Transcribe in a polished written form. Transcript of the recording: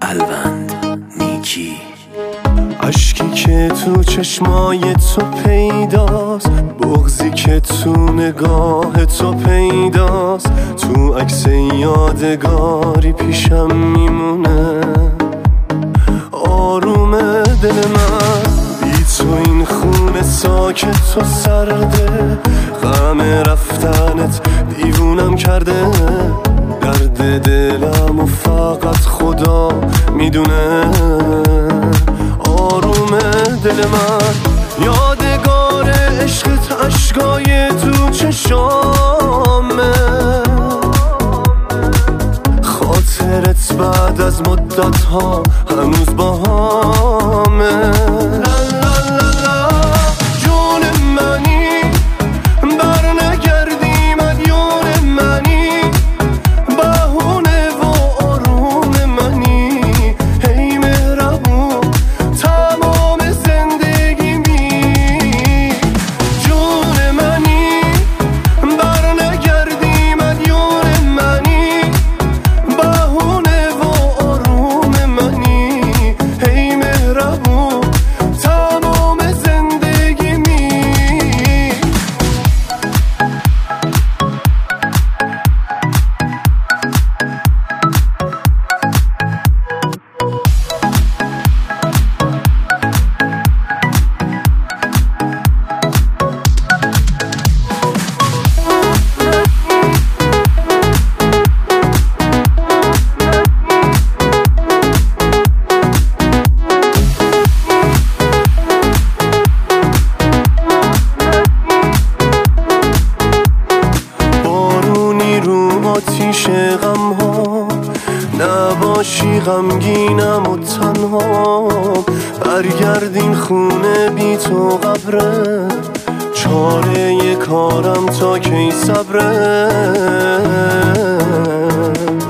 الوند نیکی. عشقی که تو چشمای تو پیداست، بغضی که تو نگاه تو پیداست، تو عکس یادگاری پیشم میمونه. آروم دل من بی تو این خونه ساکت و سرده، غم رفتنت دیوونم کرده. درد دلم و فقط خدا میدونه. آروم دل من یادگار عشقت، عشقای تو چشامه، خاطرت بعد از مدت ها هنوز با همه. آتیش غم ها نباشی، غمگینم و تنها. برگردین خونه بی تو قبره، چاره کارم تا کی صبره.